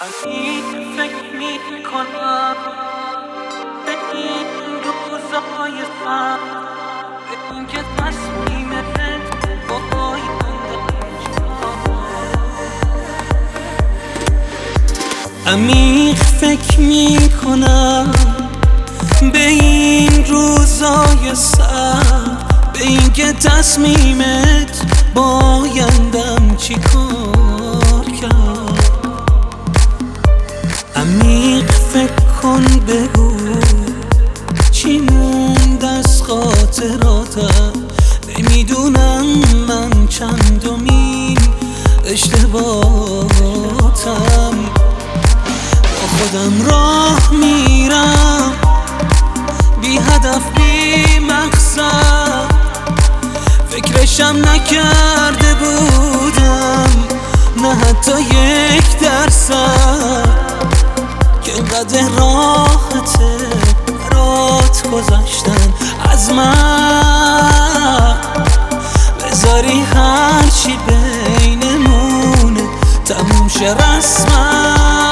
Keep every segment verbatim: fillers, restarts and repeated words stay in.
عزیز فکر میکنم به این روزای سخت، به این که تصمیمت با آینده عمیق فکر میکنم به این روزای سخت، به این که تصمیمت با آیندم چی کار کرد. عمیق فکر کن بگو چی موند از خاطراتم، نمیدونم من چندمین اشتباهاتم. با خودم راه میرم بی هدف بی مقصد، فکرشم نکرده بودم نه حتی یک درصد که انقدر راحته برات گذاشتن از من. بذاری هرچی بینمونه تموم شه رسما.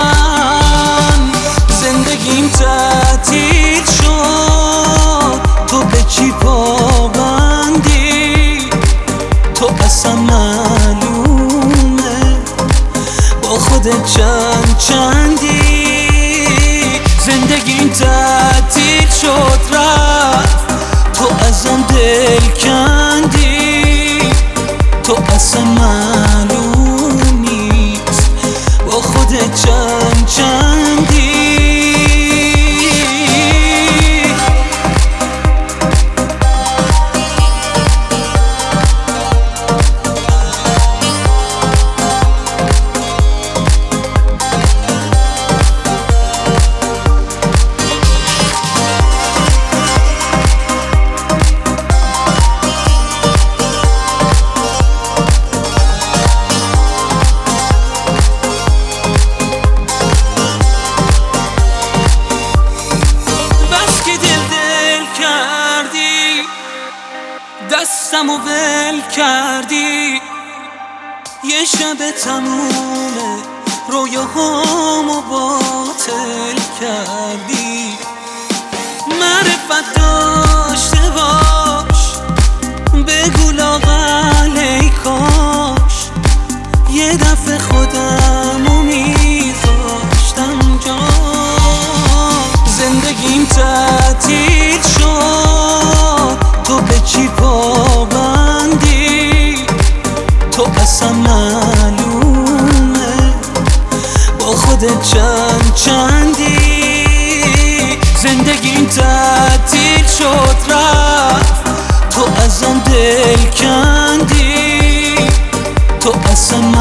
زندگیم تعطیل شد، تو به چی پابندی؟ تو اصلا معلومه با خودت چند چندی. زندگیم تعطیل شد رفت، تو ازم دل کندی. تو اصلا معلوم نیست با خودت چند چندی. دستمو ول کردی، یه شب تمومه رویاهامو باطل کردی. معرفت داشته باش بگو لااقل ای کاش یه دفعه خودمو میذاشتم جا. زندگیم تعطیل شد، تو به چی پابندی؟ تو اصلا معلومه با خودت چند چندی. زندگیم تعطیل شد رفت، تو ازم دل کندی. تو اصلا